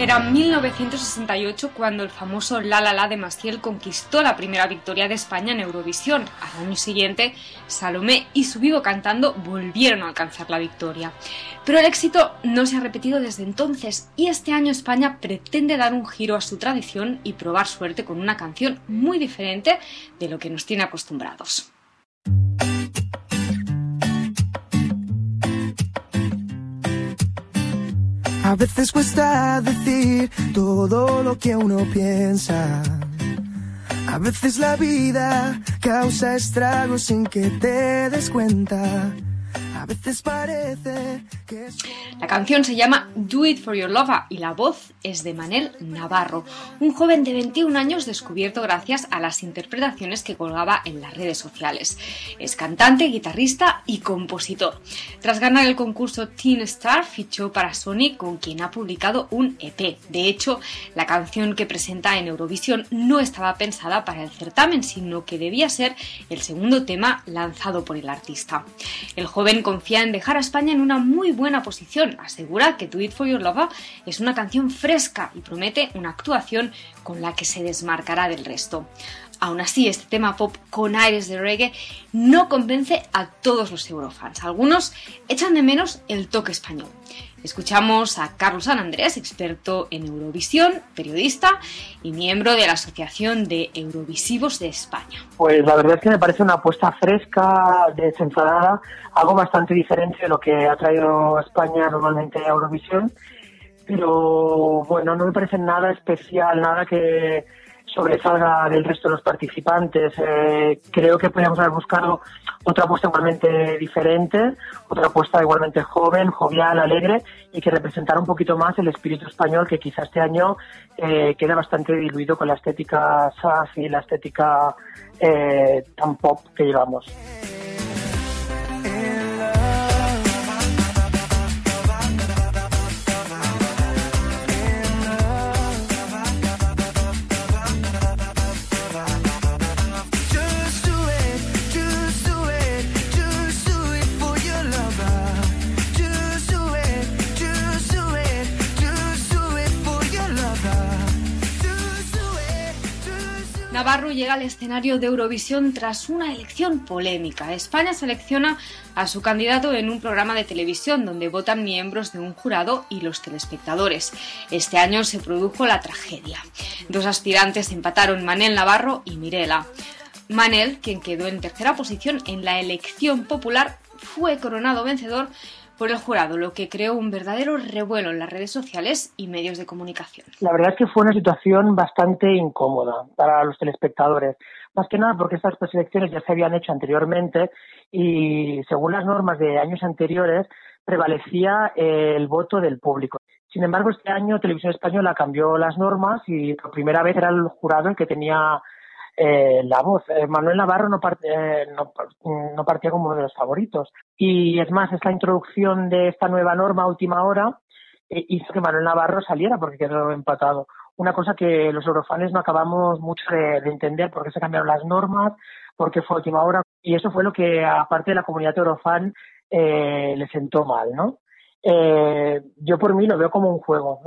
Era 1968 cuando el famoso La La La de Maciel conquistó la primera victoria de España en Eurovisión. Al año siguiente, Salomé y Su Vivo Cantando volvieron a alcanzar la victoria. Pero el éxito no se ha repetido desde entonces y este año España pretende dar un giro a su tradición y probar suerte con una canción muy diferente de lo que nos tiene acostumbrados. A veces cuesta decir todo lo que uno piensa. A veces la vida causa estragos sin que te des cuenta. A veces parece que La canción se llama Do It For Your Lover y la voz es de Manel Navarro, un joven de 21 años descubierto gracias a las interpretaciones que colgaba en las redes sociales. Es cantante, guitarrista y compositor. Tras ganar el concurso Teen Star, fichó para Sony, con quien ha publicado un EP. De hecho, la canción que presenta en Eurovisión no estaba pensada para el certamen, sino que debía ser el segundo tema lanzado por el artista. El joven confía en dejar a España en una muy buena posición. Asegura que Do It For Your Lover es una canción fresca y promete una actuación con la que se desmarcará del resto. Aún así, este tema pop con aires de reggae no convence a todos los eurofans. Algunos echan de menos el toque español. Escuchamos a Carlos San Andrés, experto en Eurovisión, periodista y miembro de la Asociación de Eurovisivos de España. Pues la verdad es que me parece una apuesta fresca, desenfadada, algo bastante diferente de lo que ha traído España normalmente a Eurovisión, pero bueno, no me parece nada especial, nada que sobresalga del resto de los participantes. Creo que podríamos haber buscado otra apuesta igualmente diferente, otra apuesta igualmente joven, jovial, alegre y que representara un poquito más el espíritu español, que quizás este año queda bastante diluido con la estética sas y la estética tan pop que llevamos. Navarro llega al escenario de Eurovisión tras una elección polémica. España selecciona a su candidato en un programa de televisión donde votan miembros de un jurado y los telespectadores. Este año se produjo la tragedia. Dos aspirantes empataron, Manel Navarro y Mirela. Manel, quien quedó en tercera posición en la elección popular, fue coronado vencedor por el jurado, lo que creó un verdadero revuelo en las redes sociales y medios de comunicación. La verdad es que fue una situación bastante incómoda para los telespectadores, más que nada porque estas preselecciones ya se habían hecho anteriormente y según las normas de años anteriores prevalecía el voto del público. Sin embargo, este año Televisión Española cambió las normas y por primera vez era el jurado el que tenía la voz. Manuel Navarro no partía como uno de los favoritos. Y es más, esta introducción de esta nueva norma a última hora hizo que Manuel Navarro saliera porque quedó empatado. Una cosa que los eurofanes no acabamos mucho de entender, por qué se cambiaron las normas, por qué fue a última hora. Y eso fue lo que, aparte de la comunidad eurofan, le sentó mal, ¿no? Yo por mí lo veo como un juego.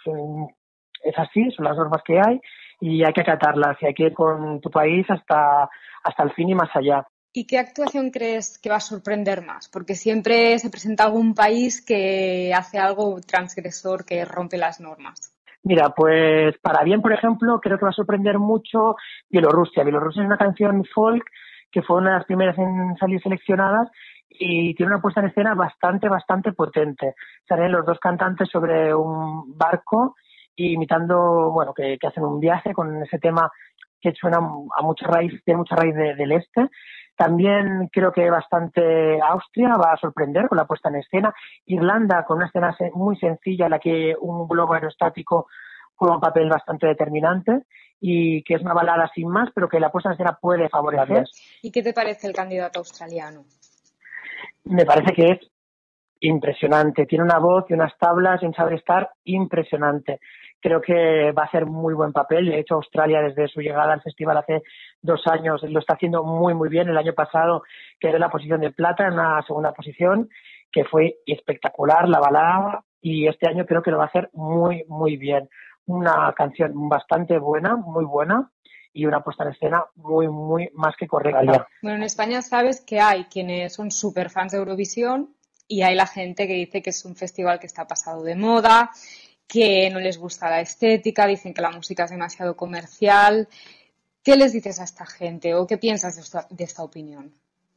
Es así, son las normas que hay y hay que acatarlas y hay que ir con tu país hasta el fin y más allá. ¿Y qué actuación crees que va a sorprender más? Porque siempre se presenta algún país que hace algo transgresor, que rompe las normas. Mira, pues para bien, por ejemplo, creo que va a sorprender mucho Bielorrusia. Bielorrusia es una canción folk que fue una de las primeras en salir seleccionadas y tiene una puesta en escena bastante potente. Salen los dos cantantes sobre un barco imitando, bueno, que hacen un viaje con ese tema que suena a mucha raíz, tiene mucha raíz del este. También creo que bastante Austria va a sorprender con la puesta en escena. Irlanda con una escena muy sencilla en la que un globo aerostático juega un papel bastante determinante y que es una balada sin más, pero que la puesta en escena puede favorecer. ¿Y qué te parece el candidato australiano? Me parece que es impresionante. Tiene una voz y unas tablas y un saber estar impresionante. Creo que va a hacer muy buen papel. De hecho, Australia, desde su llegada al festival hace 2 años, lo está haciendo muy bien. El año pasado quedó en la posición de plata, en una segunda posición, que fue espectacular. La balada y este año creo que lo va a hacer muy, muy bien. Una canción bastante buena, muy buena, y una puesta en escena muy, muy más que correcta. Bueno, en España sabes que hay quienes son súper fans de Eurovisión y hay la gente que dice que es un festival que está pasado de moda, que no les gusta la estética, dicen que la música es demasiado comercial. ¿Qué les dices a esta gente o qué piensas de esta opinión?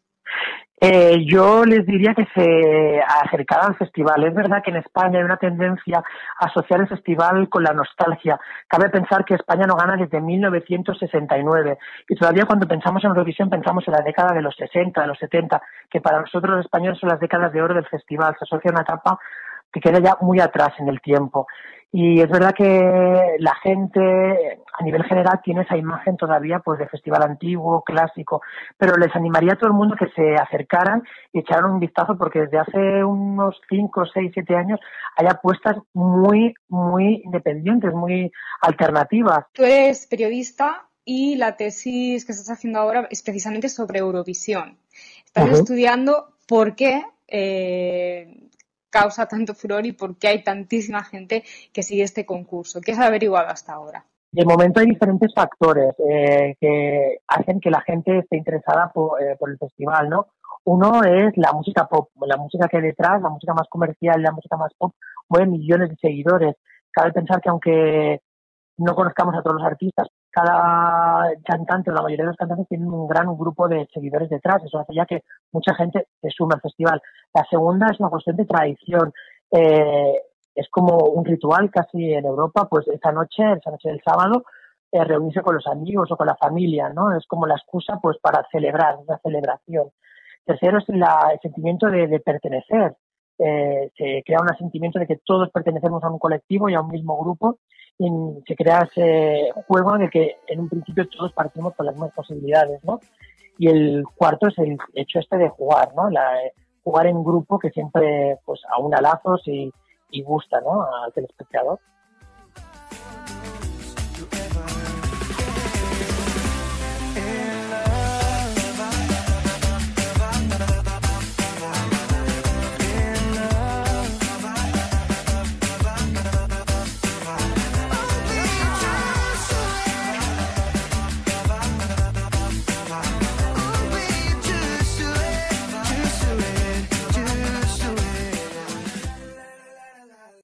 Yo les diría que se acercaran al festival. Es verdad que en España hay una tendencia a asociar el festival con la nostalgia. Cabe pensar que España no gana desde 1969 y todavía cuando pensamos en Eurovisión pensamos en la década de los 60, de los 70, que para nosotros los españoles son las décadas de oro del festival. Se asocia a una etapa que queda ya muy atrás en el tiempo. Y es verdad que la gente, a nivel general, tiene esa imagen todavía pues de festival antiguo, clásico, pero les animaría a todo el mundo que se acercaran y echaran un vistazo porque desde hace unos 5, 6, 7 años hay apuestas muy, muy independientes, muy alternativas. Tú eres periodista y la tesis que estás haciendo ahora es precisamente sobre Eurovisión. Estás estudiando por qué causa tanto furor y por qué hay tantísima gente que sigue este concurso. ¿Qué has averiguado hasta ahora? De momento hay diferentes factores que hacen que la gente esté interesada por el festival, ¿no? Uno es la música pop, la música que hay detrás, la música más comercial, la música más pop, mueve millones de seguidores. Cabe pensar que aunque no conozcamos a todos los artistas, cada cantante o la mayoría de los cantantes tienen un gran grupo de seguidores detrás. Eso hace ya que mucha gente se sume al festival. La segunda es una cuestión de tradición. Es como un ritual casi en Europa, pues esa noche del sábado, reunirse con los amigos o con la familia, ¿no? Es como la excusa pues para celebrar, una celebración. Tercero es el sentimiento de pertenecer. Se crea un sentimiento de que todos pertenecemos a un colectivo y a un mismo grupo y se crea ese juego en el que en un principio todos partimos con las mismas posibilidades, ¿no? Y el cuarto es el hecho de jugar, ¿no? Jugar en grupo que siempre pues aúna lazos y gusta, ¿no? Al telespectador.